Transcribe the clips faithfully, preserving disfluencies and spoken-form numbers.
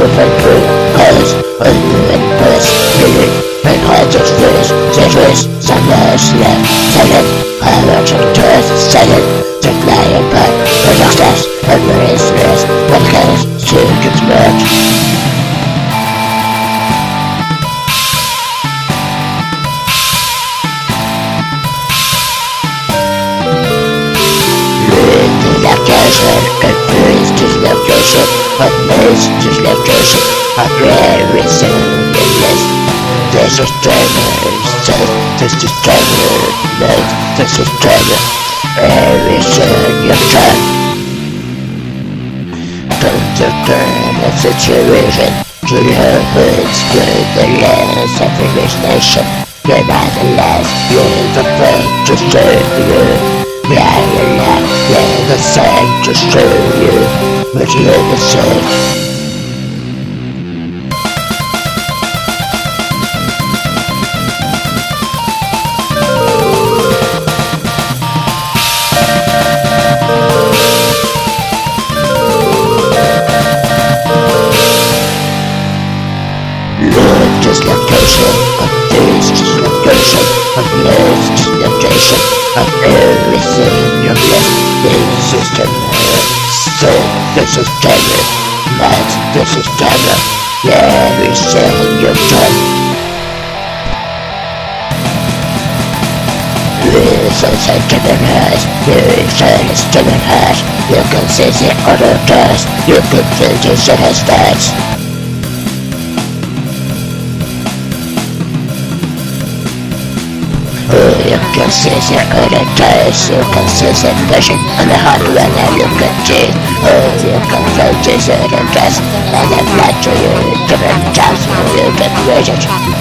and blue colors, open and burst, feeling, and hearts of face, citrus, summers left, silent, courage and truth, silent, to fly apart, the doctors, and marines rest, what colors, soon gets merged. Confused dislocation, amazed dislocation, a very singularness. This is tremor, this is tremor, this is tremor, every singular. Don't turn a situation to your hoods with the less of imagination. You're not the last, you're the first to serve you. Yeah, you're not you're the same to show you, but you're the same. Lord dislocation, of this dislocation, of love's dislocation, of everything you're blessed. This is terror, so this is terror, but this is terror, everything you've done. This is a given heart, this is given heart, you can see the other dust, you can feel the city stars. You can see the other taste, you can see the vision and the heart when I look at you. Oh, you can feel this other dress and the blood to you, different times when you get rigid.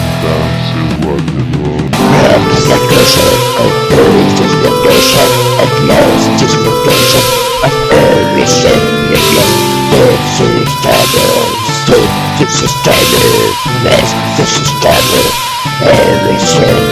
Love dislocation, of this dislocation, of love's dislocation, of everything you get. This is trouble, this is trouble, this is trouble, everything.